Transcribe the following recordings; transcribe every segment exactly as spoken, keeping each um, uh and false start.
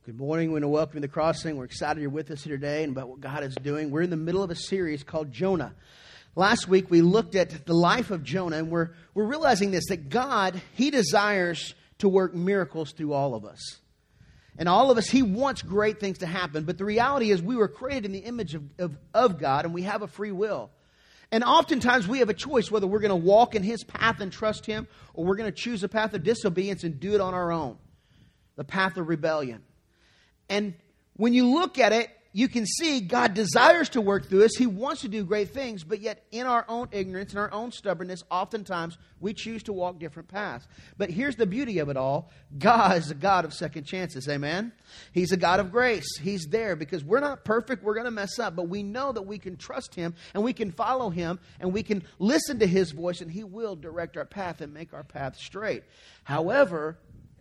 Good morning. We want to welcome you to the Crossing. We're excited you're with us here today and about what God is doing. We're in the middle of a series called Jonah. Last week we looked at the life of Jonah, and we're we're realizing this, that God, He desires to work miracles through all of us. And all of us, He wants great things to happen. But the reality is we were created in the image of, of, of God, and we have a free will. And oftentimes we have a choice whether we're going to walk in His path and trust Him, or we're going to choose a path of disobedience and do it on our own. The path of rebellion. And when you look at it, you can see God desires to work through us. He wants to do great things, but yet in our own ignorance and our own stubbornness, oftentimes we choose to walk different paths. But here's the beauty of it all. God is a God of second chances. Amen? He's a God of grace. He's there because we're not perfect. We're going to mess up. But we know that we can trust Him and we can follow Him and we can listen to His voice, and He will direct our path and make our path straight. However,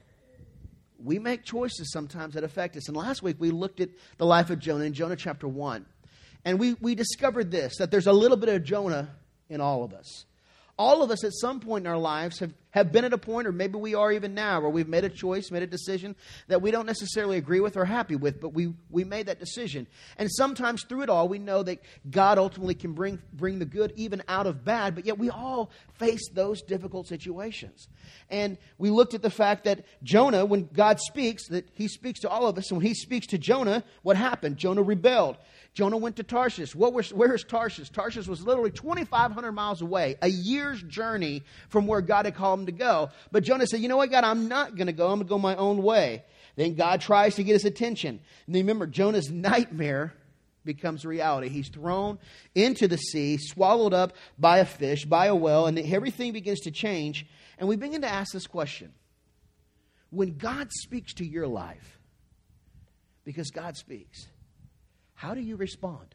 we make choices sometimes that affect us. And last week we looked at the life of Jonah in Jonah chapter one. And we, we discovered this, that there's a little bit of Jonah in all of us. All of us at some point in our lives have, have been at a point, or maybe we are even now, where we've made a choice, made a decision that we don't necessarily agree with or happy with, but we, we made that decision. And sometimes through it all, we know that God ultimately can bring, bring the good even out of bad, but yet we all face those difficult situations. And we looked at the fact that Jonah, when God speaks, that He speaks to all of us, and when He speaks to Jonah, what happened? Jonah rebelled. Jonah went to Tarshish. What was, where is Tarshish? Tarshish was literally twenty-five hundred miles away, a year's journey from where God had called him to go. But Jonah said, you know what, God, I'm not going to go. I'm going to go my own way. Then God tries to get his attention. And then remember, Jonah's nightmare becomes reality. He's thrown into the sea, swallowed up by a fish, by a whale, and everything begins to change. And we begin to ask this question. When God speaks to your life, because God speaks, how do you respond?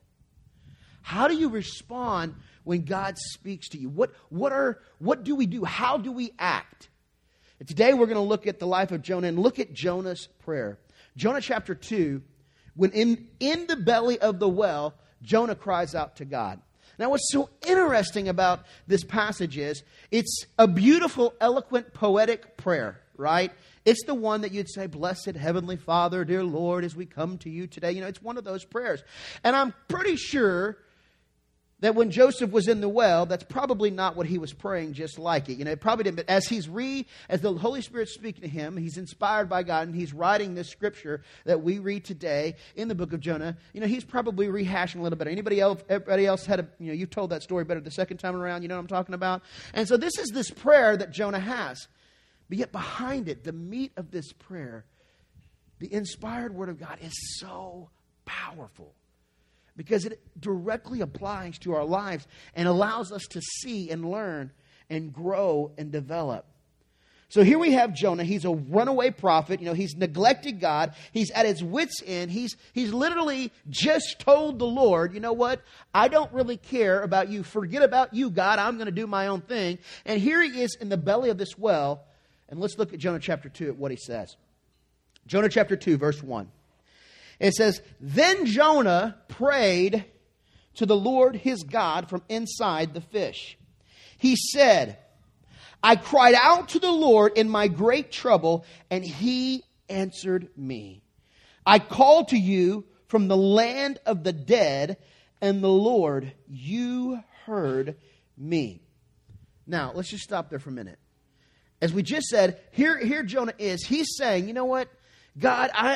How do you respond when God speaks to you? What, what, are, what do we do? How do we act? And today we're going to look at the life of Jonah and look at Jonah's prayer. Jonah chapter two, when in, in the belly of the well, Jonah cries out to God. Now what's so interesting about this passage is it's a beautiful, eloquent, poetic prayer, right? It's the one that you'd say, blessed Heavenly Father, dear Lord, as we come to you today. You know, it's one of those prayers. And I'm pretty sure that when Joseph was in the well, that's probably not what he was praying just like it. You know, it probably didn't. But as he's re, as the Holy Spirit's speaking to him, he's inspired by God, and he's writing this scripture that we read today in the book of Jonah. You know, he's probably rehashing a little bit. Anybody else, everybody else had a, you know, you've told that story better the second time around. You know what I'm talking about? And so this is this prayer that Jonah has. But yet behind it, the meat of this prayer, the inspired Word of God is so powerful because it directly applies to our lives and allows us to see and learn and grow and develop. So here we have Jonah. He's a runaway prophet. You know, he's neglected God. He's at his wit's end. He's, he's literally just told the Lord, you know what? I don't really care about you. Forget about you, God. I'm going to do my own thing. And here he is in the belly of this well. And let's look at Jonah chapter two at what he says. Jonah chapter two, verse one. It says, then Jonah prayed to the Lord his God from inside the fish. He said, I cried out to the Lord in my great trouble, and He answered me. I called to you from the land of the dead, and the Lord, you heard me. Now, let's just stop there for a minute. As we just said, here, here Jonah is. He's saying, you know what? God, I,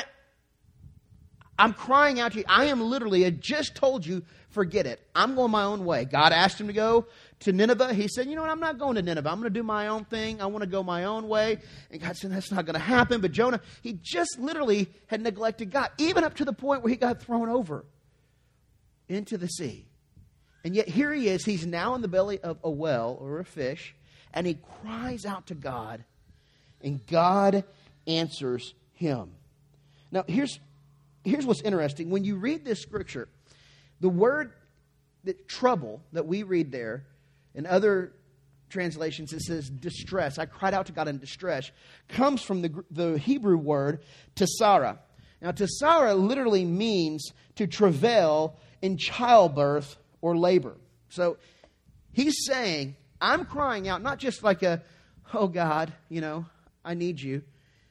I'm crying out to you. I am literally, I just told you, forget it. I'm going my own way. God asked him to go to Nineveh. He said, you know what? I'm not going to Nineveh. I'm going to do my own thing. I want to go my own way. And God said, that's not going to happen. But Jonah, he just literally had neglected God, even up to the point where he got thrown over into the sea. And yet here he is. He's now in the belly of a well or a fish. And he cries out to God, and God answers him. Now, here's, here's what's interesting. When you read this scripture, the word that trouble that we read there, in other translations it says distress. I cried out to God in distress, comes from the, the Hebrew word tesara. Now, tesara literally means to travail in childbirth or labor. So he's saying, I'm crying out, not just like a, oh God, you know, I need you.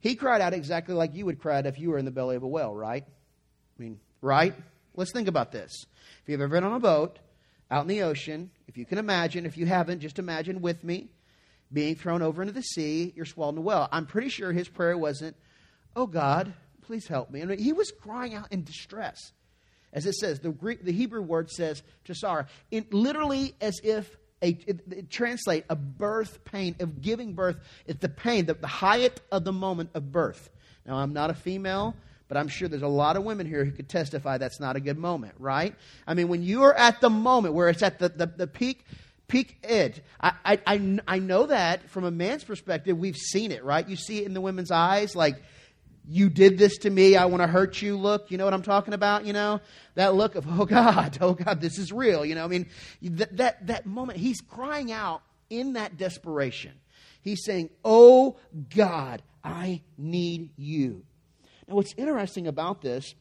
He cried out exactly like you would cry out if you were in the belly of a whale, right? I mean, right? Let's think about this. If you've ever been on a boat out in the ocean, if you can imagine, if you haven't, just imagine with me being thrown over into the sea, you're swallowed in a whale. I'm pretty sure his prayer wasn't, oh God, please help me. I mean, he was crying out in distress. As it says, the Greek, the Hebrew word says chasara, it literally as if a, it, it translate a birth pain of giving birth. It's the pain, the, the height of the moment of birth. Now, I'm not a female, but I'm sure there's a lot of women here who could testify that's not a good moment, right? I mean, when you are at the moment where it's at the, the, the peak peak edge, I, I, I, I know that from a man's perspective, we've seen it, right? You see it in the women's eyes, like, you did this to me, I want to hurt you look. You know what I'm talking about, you know? That look of, oh God, oh God, this is real. You know, I mean, that, that, that moment, he's crying out in that desperation. He's saying, oh God, I need you. Now, what's interesting about this,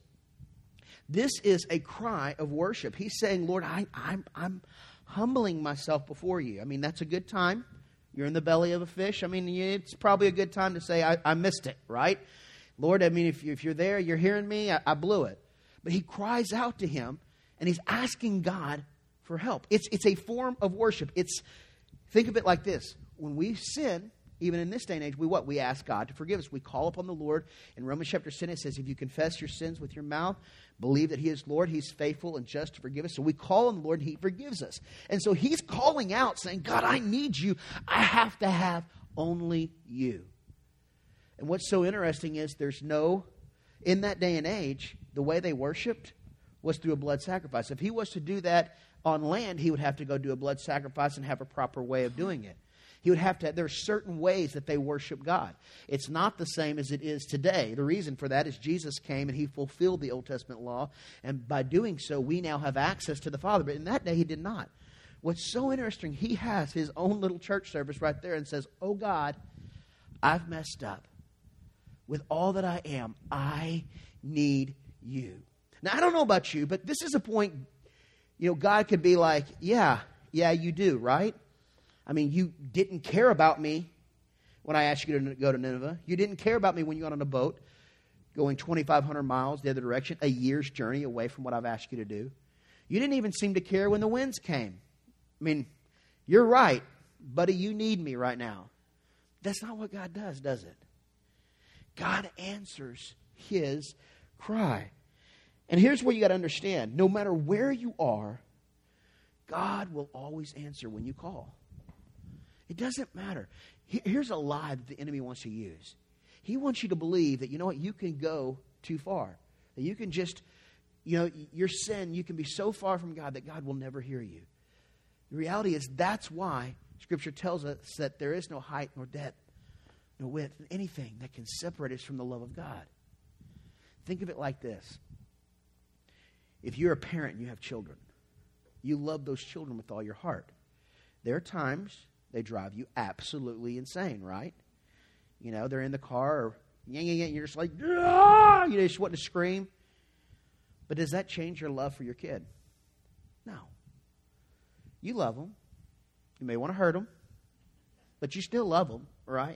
this is a cry of worship. He's saying, Lord, I, I'm, I'm humbling myself before you. I mean, that's a good time. You're in the belly of a fish. I mean, it's probably a good time to say, I, I missed it, right? Lord, I mean, if, you, if you're there, you're hearing me, I, I blew it. But he cries out to him, and he's asking God for help. It's, it's a form of worship. It's, think of it like this. When we sin, even in this day and age, we what? We ask God to forgive us. We call upon the Lord. In Romans chapter ten, it says, if you confess your sins with your mouth, believe that he is Lord, he's faithful and just to forgive us. So we call on the Lord, and he forgives us. And so he's calling out, saying, God, I need you. I have to have only you. And what's so interesting is there's no, in that day and age, the way they worshiped was through a blood sacrifice. If he was to do that on land, he would have to go do a blood sacrifice and have a proper way of doing it. He would have to, there are certain ways that they worship God. It's not the same as it is today. The reason for that is Jesus came and he fulfilled the Old Testament law. And by doing so, we now have access to the Father. But in that day, he did not. What's so interesting, he has his own little church service right there and says, oh God, I've messed up. With all that I am, I need you. Now, I don't know about you, but this is a point, you know, God could be like, yeah, yeah, you do, right? I mean, you didn't care about me when I asked you to go to Nineveh. You didn't care about me when you got on a boat going twenty-five hundred miles the other direction, a year's journey away from what I've asked you to do. You didn't even seem to care when the winds came. I mean, you're right, buddy, you need me right now. That's not what God does, does it? God answers his cry. And here's what you got to understand. No matter where you are, God will always answer when you call. It doesn't matter. Here's a lie that the enemy wants to use. He wants you to believe that, you know what, you can go too far. That you can just, you know, your sin, you can be so far from God that God will never hear you. The reality is that's why Scripture tells us that there is no height nor depth, no width, anything that can separate us from the love of God. Think of it like this. If you're a parent and you have children, you love those children with all your heart. There are times they drive you absolutely insane, right? You know, they're in the car, or yeah, yeah, yeah, you're just like, ah! You just want to scream. But does that change your love for your kid? No. You love them. You may want to hurt them, but you still love them, right?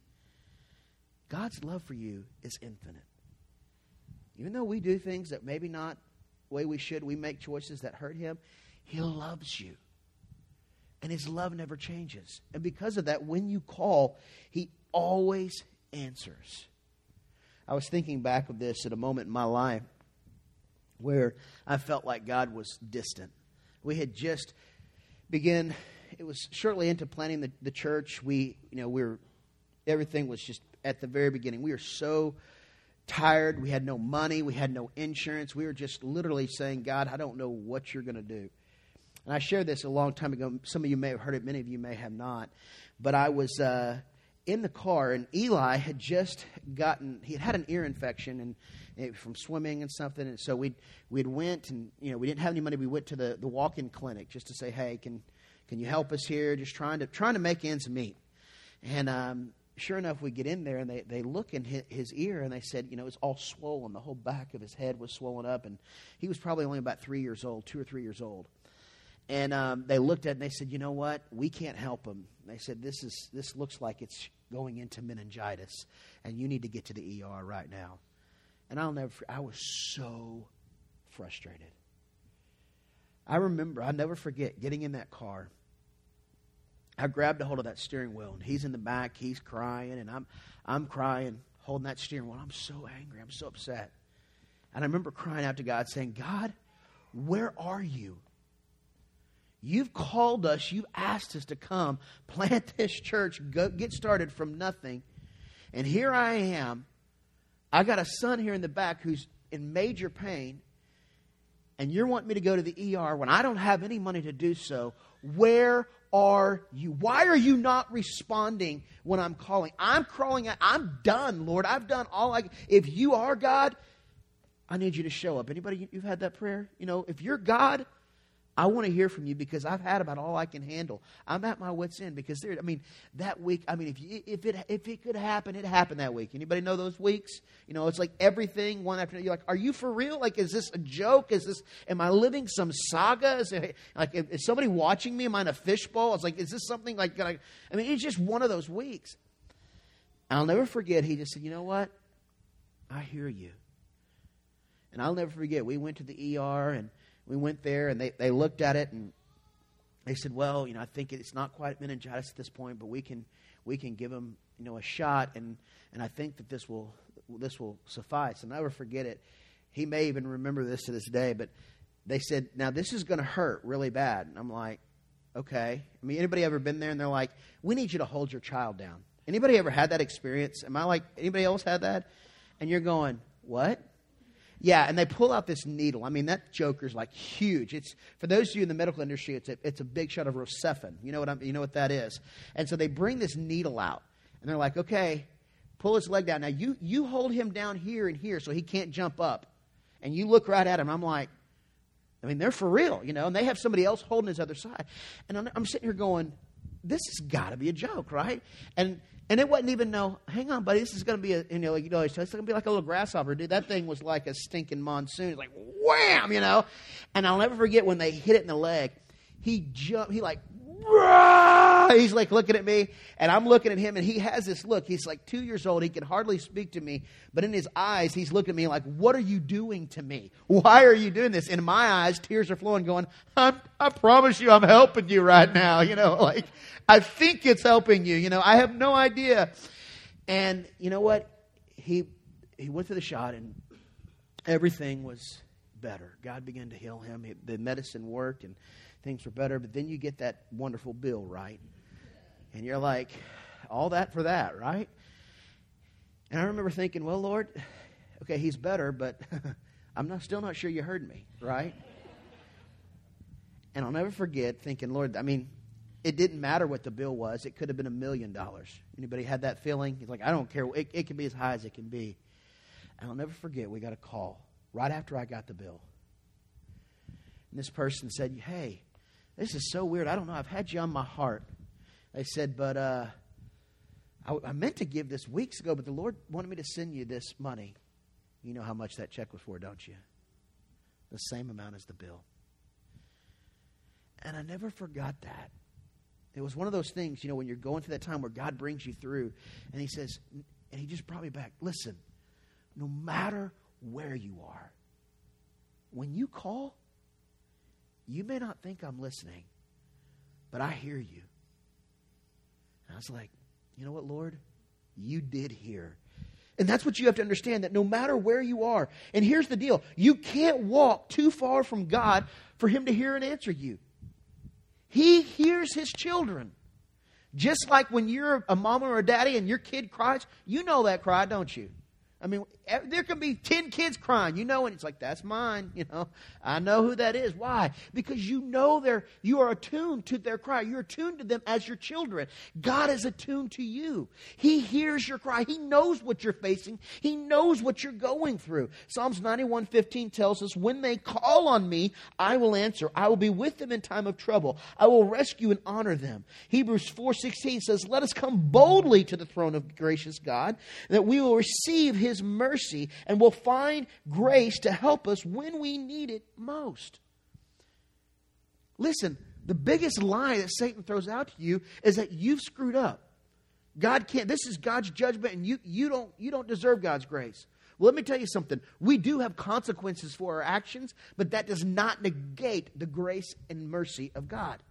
God's love for you is infinite. Even though we do things that maybe not the way we should, we make choices that hurt him, he loves you. And his love never changes. And because of that, when you call, he always answers. I was thinking back of this at a moment in my life where I felt like God was distant. We had just begun, it was shortly into planning the, the church. We, you know, we were, everything was just at the very beginning. We were so tired. We had no money. We had no insurance. We were just literally saying, God, I don't know what you're going to do. And I shared this a long time ago. Some of you may have heard it. Many of you may have not. But I was uh, in the car, and Eli had just gotten, he had had an ear infection and, and from swimming and something. And so we'd, we'd went, and you know, we didn't have any money. We went to the, the walk-in clinic just to say, hey, can can you help us here? Just trying to trying to make ends meet. And um, sure enough, we get in there, and they, they look in his, his ear, and they said, you know, it's all swollen. The whole back of his head was swollen up. And he was probably only about three years old, two or three years old. And um, they looked at it and they said, you know what? We can't help him. They said, this is this looks like it's going into meningitis, and you need to get to the E R right now. And I'll never, I was so frustrated. I remember, I'll never forget getting in that car. I grabbed a hold of that steering wheel, and he's in the back, he's crying, and I'm I'm crying, holding that steering wheel. I'm so angry, I'm so upset. And I remember crying out to God, saying, God, where are you? You've called us, you've asked us to come, plant this church, go, get started from nothing. And here I am. I got a son here in the back who's in major pain. And you're wanting me to go to the E R when I don't have any money to do so. Where are you? Why are you not responding when I'm calling? I'm crawling out. I'm done, Lord. I've done all I can. If you are God, I need you to show up. Anybody, you've had that prayer? You know, if you're God, I want to hear from you because I've had about all I can handle. I'm at my wit's end because there. I mean, that week. I mean, if you, if it if it could happen, it happened that week. Anybody know those weeks? You know, it's like everything one after another. You're like, are you for real? Like, is this a joke? Is this? Am I living some saga? Is it, like, is somebody watching me? Am I in a fishbowl? It's like, is this something like? I, I mean, it's just one of those weeks. I'll never forget. He just said, you know what? I hear you. And I'll never forget. We went to the E R and. We went there, and they, they looked at it, and they said, well, you know, I think it's not quite meningitis at this point, but we can we can give him, you know, a shot, and, and I think that this will this will suffice. And I'll never forget it. He may even remember this to this day, but they said, now this is going to hurt really bad. And I'm like, okay. I mean, anybody ever been there, and they're like, we need you to hold your child down. Anybody ever had that experience? Am I like, anybody else had that? And you're going, what? Yeah, and they pull out this needle. I mean, that joker's like huge. It's for those of you in the medical industry, it's a, it's a big shot of Rocephin. You know what I'm, you know what that is. And so they bring this needle out, and they're like, okay, pull his leg down. Now you you hold him down here and here so he can't jump up. And you look right at him. I'm like, I mean, they're for real, you know. And they have somebody else holding his other side. And I'm, I'm sitting here going, this has got to be a joke, right? And And it wasn't even no, hang on, buddy, this is going to be a, you know, like, you know, it's going to be like a little grasshopper, dude. That thing was like a stinking monsoon. It's like, wham, you know. And I'll never forget when they hit it in the leg. He jumped, he like, rah! He's like looking at me, and I'm looking at him, and he has this look. He's like two years old. He can hardly speak to me, but in his eyes, he's looking at me like, what are you doing to me? Why are you doing this? In my eyes, tears are flowing, going, I'm, I promise you I'm helping you right now, you know, like, I think it's helping you. You know, I have no idea. And you know what? He he went through the shot, and everything was better. God began to heal him. He, the medicine worked, and things were better. But then you get that wonderful bill, right? And you're like, all that for that, right? And I remember thinking, well, Lord, okay, he's better, but I'm not still not sure you heard me, right? And I'll never forget thinking, Lord, I mean, it didn't matter what the bill was. It could have been a million dollars. Anybody had that feeling? He's like, I don't care. It, it can be as high as it can be. And I'll never forget, we got a call right after I got the bill. And this person said, hey, this is so weird. I don't know. I've had you on my heart. They said, but uh, I, I meant to give this weeks ago, but the Lord wanted me to send you this money. You know how much that check was for, don't you? The same amount as the bill. And I never forgot that. It was one of those things, you know, when you're going through that time where God brings you through, and he says, and he just brought me back, listen, no matter where you are, when you call, you may not think I'm listening, but I hear you. And I was like, you know what, Lord? You did hear. And that's what you have to understand, that no matter where you are, and here's the deal, you can't walk too far from God for him to hear and answer you. He hears his children. Just like when you're a mama or a daddy and your kid cries, you know that cry, don't you? I mean, there can be ten kids crying, you know, and it's like, that's mine, you know. I know who that is. Why? Because you know they're, you are attuned to their cry. You're attuned to them as your children. God is attuned to you. He hears your cry. He knows what you're facing. He knows what you're going through. Psalms ninety-one fifteen tells us, when they call on me, I will answer. I will be with them in time of trouble. I will rescue and honor them. Hebrews four sixteen says, let us come boldly to the throne of gracious God, that we will receive his His mercy and will find grace to help us when we need it most. Listen, the biggest lie that Satan throws out to you is that you've screwed up. God can't. This is God's judgment, and you, you don't you don't deserve God's grace. Well, let me tell you something. We do have consequences for our actions, but that does not negate the grace and mercy of God.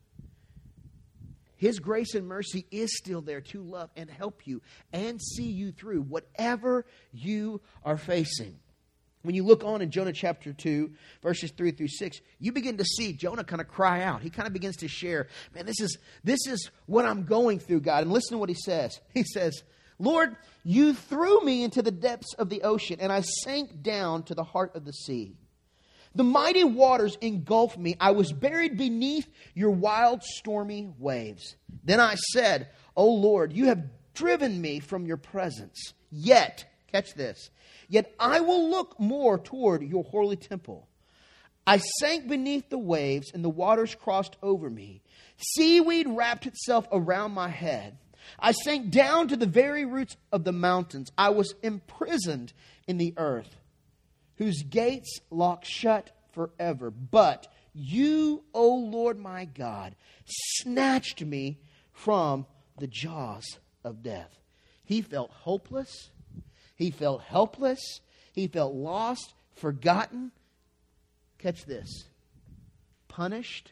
His grace and mercy is still there to love and help you and see you through whatever you are facing. When you look on in Jonah chapter two, verses three through six, you begin to see Jonah kind of cry out. He kind of begins to share, man, this is, this is what I'm going through, God. And listen to what he says. He says, Lord, you threw me into the depths of the ocean, and I sank down to the heart of the sea. The mighty waters engulfed me. I was buried beneath your wild, stormy waves. Then I said, O Lord, you have driven me from your presence. Yet, catch this, yet I will look more toward your holy temple. I sank beneath the waves, and the waters crossed over me. Seaweed wrapped itself around my head. I sank down to the very roots of the mountains. I was imprisoned in the earth, whose gates lock shut forever. But you, O Lord my God, snatched me from the jaws of death. He felt hopeless. He felt helpless. He felt lost, forgotten. Catch this. Punished.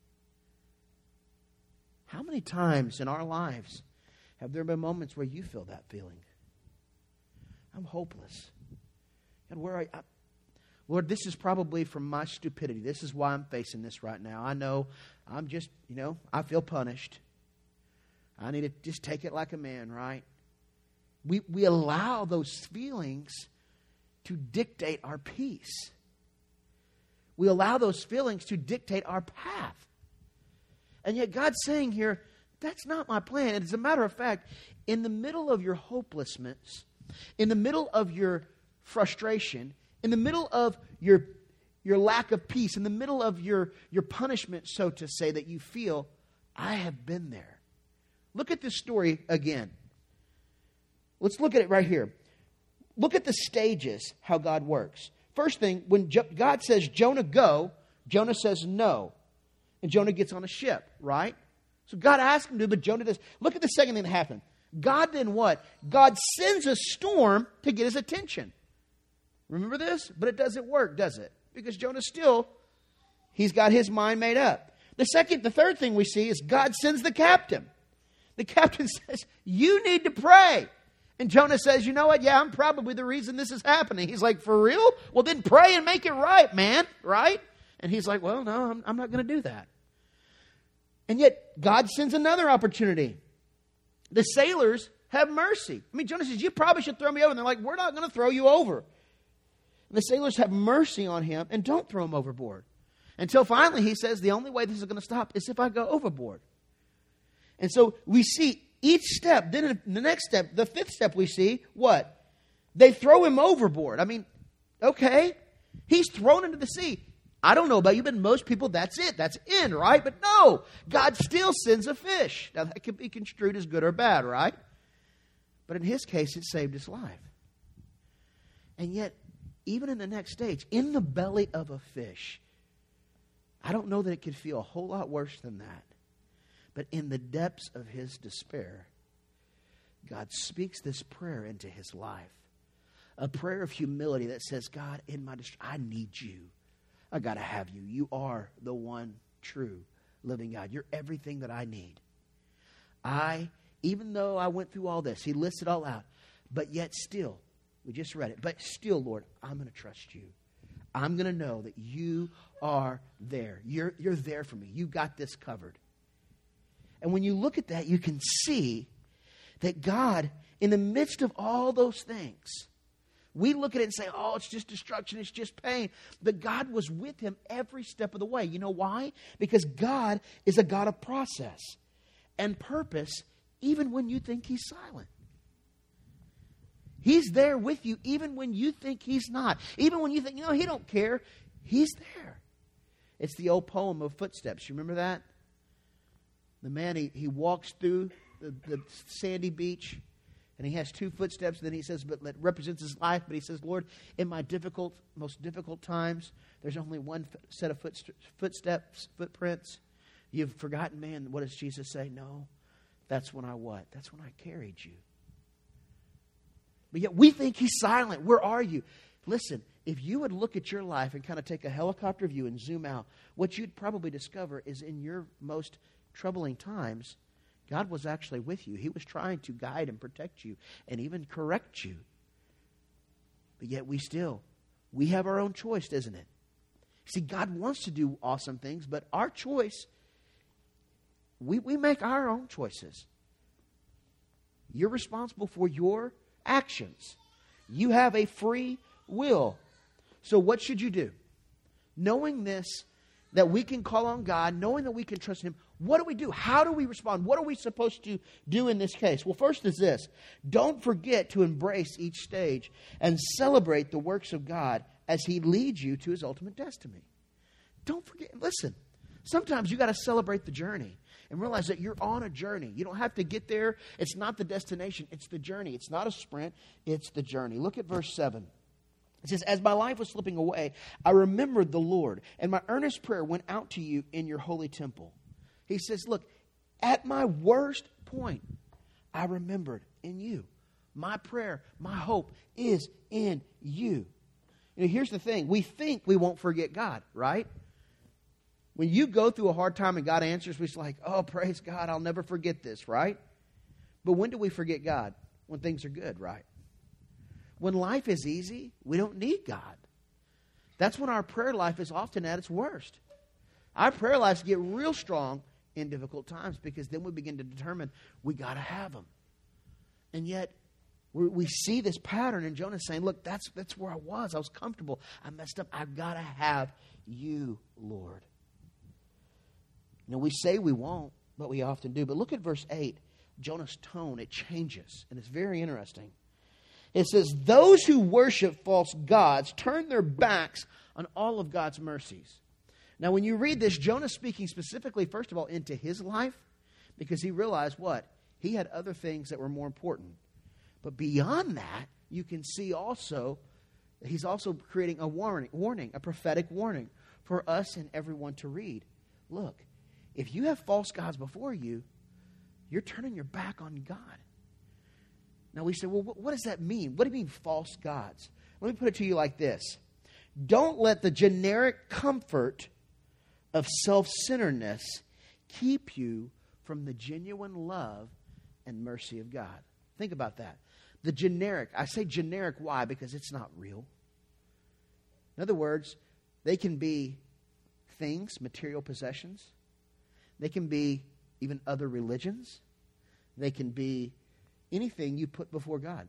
How many times in our lives have there been moments where you feel that feeling? I'm hopeless. And where I, I Lord, this is probably from my stupidity. This is why I'm facing this right now. I know I'm just, you know, I feel punished. I need to just take it like a man, right? We we allow those feelings to dictate our peace. We allow those feelings to dictate our path. And yet God's saying here, that's not my plan. And as a matter of fact, in the middle of your hopelessness, in the middle of your frustration, in the middle of your, your lack of peace, in the middle of your, your punishment, so to say, that you feel, I have been there. Look at this story again. Let's look at it right here. Look at the stages, how God works. First thing, when jo- God says, Jonah, go, Jonah says no. And Jonah gets on a ship, right? So God asked him to, but Jonah does. Look at the second thing that happened. God then what? God sends a storm to get his attention. Remember this? But it doesn't work, does it? Because Jonah still, he's got his mind made up. The second, the third thing we see is God sends the captain. The captain says, you need to pray. And Jonah says, you know what? Yeah, I'm probably the reason this is happening. He's like, for real? Well, then pray and make it right, man. Right? And he's like, well, no, I'm, I'm not going to do that. And yet, God sends another opportunity. The sailors have mercy. I mean, Jonah says, you probably should throw me over. And they're like, we're not going to throw you over. And the sailors have mercy on him and don't throw him overboard. Until finally he says, the only way this is going to stop is if I go overboard. And so we see each step. Then in the next step, the fifth step we see, what? They throw him overboard. I mean, okay. He's thrown into the sea. I don't know about you, but most people, that's it. That's in, right? But no, God still sends a fish. Now, that can be construed as good or bad, right? But in his case, it saved his life. And yet, even in the next stage, in the belly of a fish, I don't know that it could feel a whole lot worse than that. But in the depths of his despair, God speaks this prayer into his life. A prayer of humility that says, God, in my distress, I need you. I got to have you. You are the one true living God. You're everything that I need. I, even though I went through all this, he lists it all out, but yet still, we just read it, but still, Lord, I'm going to trust you. I'm going to know that you are there. You're, you're there for me. You got this covered. And when you look at that, you can see that God, in the midst of all those things, we look at it and say, oh, it's just destruction, it's just pain. But God was with him every step of the way. You know why? Because God is a God of process and purpose, even when you think he's silent. He's there with you even when you think he's not. Even when you think, you know, he don't care. He's there. It's the old poem of Footsteps. You remember that? The man, he, he walks through the, the sandy beach, and he has two footsteps, and then he says, but that represents his life, but he says, Lord, in my difficult, most difficult times, there's only one f- set of footst- footsteps, footprints. You've forgotten, man. What does Jesus say? No, That's when I what? That's when I carried you. But yet we think he's silent. Where are you? Listen, if you would look at your life and kind of take a helicopter view and zoom out, what you'd probably discover is in your most troubling times, God was actually with you. He was trying to guide and protect you and even correct you. But yet we still, we have our own choice, isn't it? See, God wants to do awesome things, but our choice, we, we make our own choices. You're responsible for your actions. You have a free will. So what should you do? Knowing this, that we can call on God, knowing that we can trust Him, what do we do? How do we respond? What are we supposed to do in this case? Well, first is this. Don't forget to embrace each stage and celebrate the works of God as He leads you to His ultimate destiny. Don't forget. Listen, sometimes you got to celebrate the journey and realize that you're on a journey. You don't have to get there. It's not the destination. It's the journey. It's not a sprint. It's the journey. Look at verse seven. It says, as my life was slipping away, I remembered the Lord, and my earnest prayer went out to you in your holy temple. He says, look, at my worst point, I remembered in you. My prayer, my hope is in you. You know, here's the thing. We think we won't forget God, right? When you go through a hard time and God answers, we're like, oh, praise God, I'll never forget this, right? But when do we forget God? When things are good, right? When life is easy, we don't need God. That's when our prayer life is often at its worst. Our prayer lives get real strong in difficult times because then we begin to determine we got to have Him. And yet, we we see this pattern in Jonah saying, look, that's, that's where I was. I was comfortable. I messed up. I've got to have you, Lord. You know, we say we won't, but we often do. But look at verse eight. Jonah's tone, it changes. And it's very interesting. It says, those who worship false gods turn their backs on all of God's mercies. Now, when you read this, Jonah's speaking specifically, first of all, into his life, because he realized what? He had other things that were more important. But beyond that, you can see also, he's also creating a warning, warning, a prophetic warning for us and everyone to read. Look, if you have false gods before you, you're turning your back on God. Now we say, well, what does that mean? What do you mean false gods? Let me put it to you like this. Don't let the generic comfort of self-centeredness keep you from the genuine love and mercy of God. Think about that. The generic, I say generic, why? Because it's not real. In other words, they can be things, material possessions. They can be even other religions. They can be anything you put before God.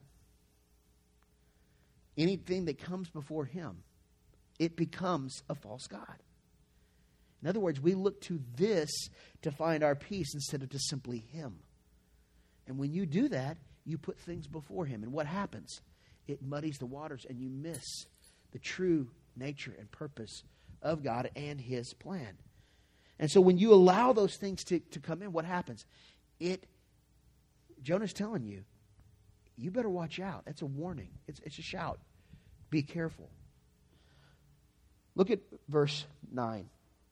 Anything that comes before Him, it becomes a false god. In other words, we look to this to find our peace instead of to simply Him. And when you do that, you put things before Him. And what happens? It muddies the waters and you miss the true nature and purpose of God and His plan. And so when you allow those things to, to come in, what happens? It Jonah's telling you, you better watch out. That's a warning. It's, it's a shout. Be careful. Look at verse nine.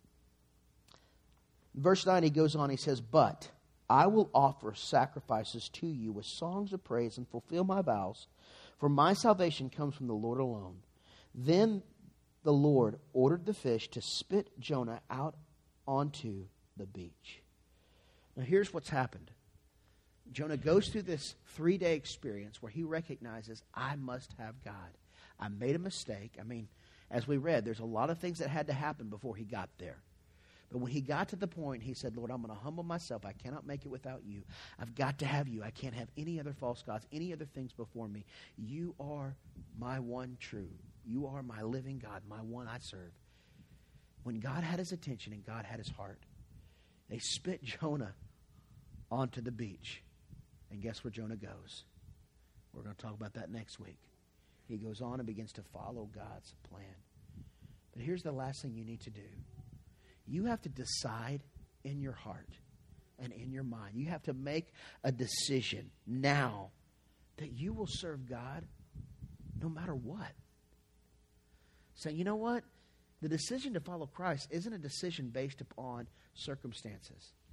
Verse nine, he goes on, he says, but I will offer sacrifices to you with songs of praise and fulfill my vows, for my salvation comes from the Lord alone. Then the Lord ordered the fish to spit Jonah out onto the beach. Now here's what's happened. Jonah goes through this three-day experience where he recognizes, I must have God. I made a mistake. I mean, as we read, there's a lot of things that had to happen before he got there. But when he got to the point, he said, Lord, I'm going to humble myself. I cannot make it without you. I've got to have you. I can't have any other false gods, any other things before me. You are my one true. You are my living God, my one I serve. When God had his attention and God had his heart, they spit Jonah onto the beach. And guess where Jonah goes? We're going to talk about that next week. He goes on and begins to follow God's plan. But here's the last thing you need to do. You have to decide in your heart and in your mind. You have to make a decision now that you will serve God no matter what. Saying, you know what? The decision to follow Christ isn't a decision based upon circumstances.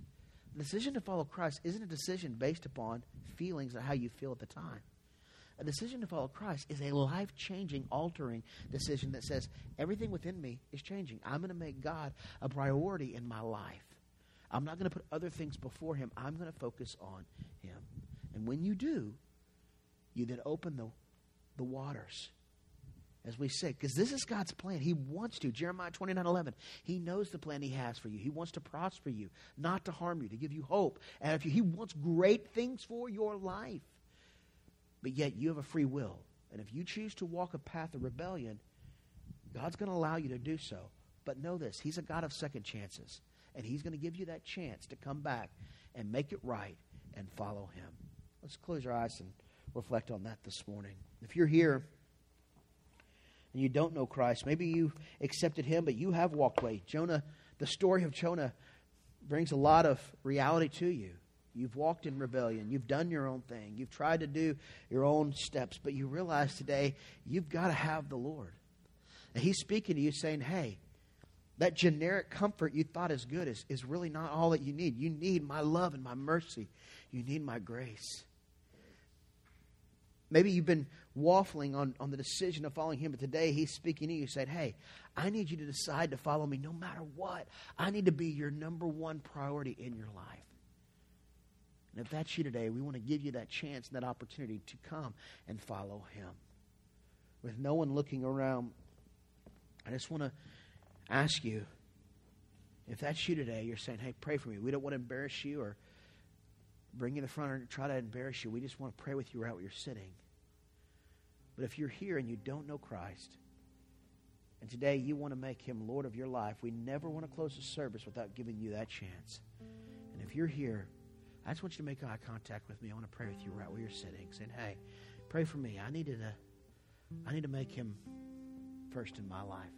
A decision to follow Christ isn't a decision based upon feelings of how you feel at the time. A decision to follow Christ is a life-changing, altering decision that says, everything within me is changing. I'm going to make God a priority in my life. I'm not going to put other things before him. I'm going to focus on him. And when you do, you then open the, the waters, as we say, because this is God's plan. He wants to. Jeremiah twenty-nine eleven. He knows the plan he has for you. He wants to prosper you, not to harm you, to give you hope. And if you, he wants great things for your life. But yet you have a free will. And if you choose to walk a path of rebellion, God's going to allow you to do so. But know this, he's a God of second chances. And he's going to give you that chance to come back and make it right and follow him. Let's close our eyes and reflect on that this morning. If you're here and you don't know Christ, maybe you accepted him, but you have walked away. Jonah, the story of Jonah brings a lot of reality to you. You've walked in rebellion. You've done your own thing. You've tried to do your own steps, but you realize today you've got to have the Lord. And he's speaking to you saying, hey, that generic comfort you thought is good is, is really not all that you need. You need my love and my mercy. You need my grace. Maybe you've been waffling on, on the decision of following him, but today he's speaking to you saying, hey, I need you to decide to follow me no matter what. I need to be your number one priority in your life. And if that's you today, we want to give you that chance and that opportunity to come and follow him. With no one looking around, I just want to ask you, if that's you today, you're saying, hey, pray for me. We don't want to embarrass you or bring you to the front or try to embarrass you. We just want to pray with you right where you're sitting. But if you're here and you don't know Christ, and today you want to make him Lord of your life, we never want to close the service without giving you that chance. And if you're here, I just want you to make eye contact with me. I want to pray with you right where you're sitting, saying, hey, pray for me. I needed to, I need to make him first in my life.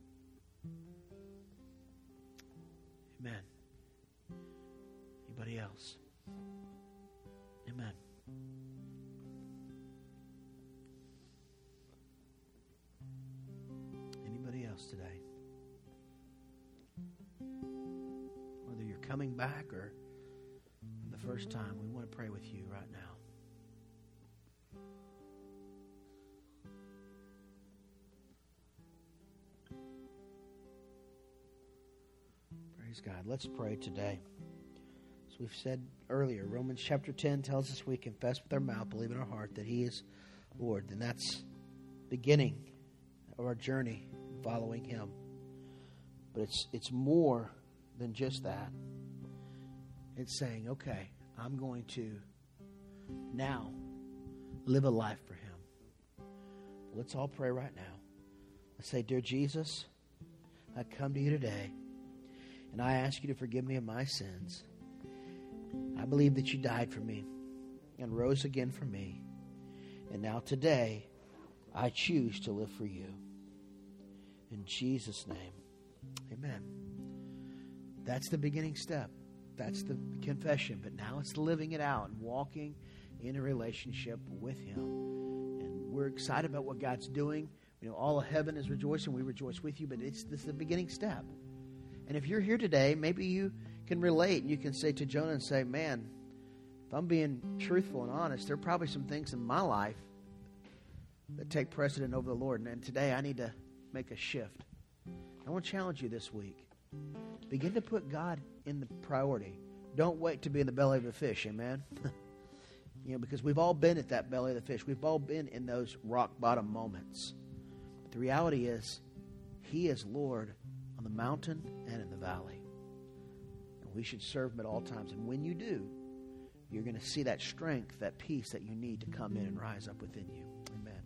Amen. Anybody else? Amen. Anybody else today? Whether you're coming back or the first time, we want to pray with you right now. Praise God. Let's pray today. As we've said earlier, Romans chapter ten tells us we confess with our mouth, believe in our heart that he is Lord. And that's beginning of our journey following him. But it's it's more than just that. It's saying, okay, I'm going to now live a life for him. Let's all pray right now. Let's say, dear Jesus, I come to you today, and I ask you to forgive me of my sins. I believe that you died for me and rose again for me. And now today, I choose to live for you. In Jesus' name, amen. That's the beginning step. That's the confession. But now it's living it out and walking in a relationship with him. And we're excited about what God's doing. You know, all of heaven is rejoicing. We rejoice with you. But it's this is the beginning step. And if you're here today, maybe you can relate. And you can say to Jonah and say, man, if I'm being truthful and honest, there are probably some things in my life that take precedent over the Lord. And today I need to make a shift. I want to challenge you this week. Begin to put God in the priority. Don't wait to be in the belly of a fish, amen? You know, because we've all been at that belly of the fish. We've all been in those rock bottom moments. But the reality is, he is Lord on the mountain and in the valley. And we should serve him at all times. And when you do, you're going to see that strength, that peace that you need to come in and rise up within you. Amen.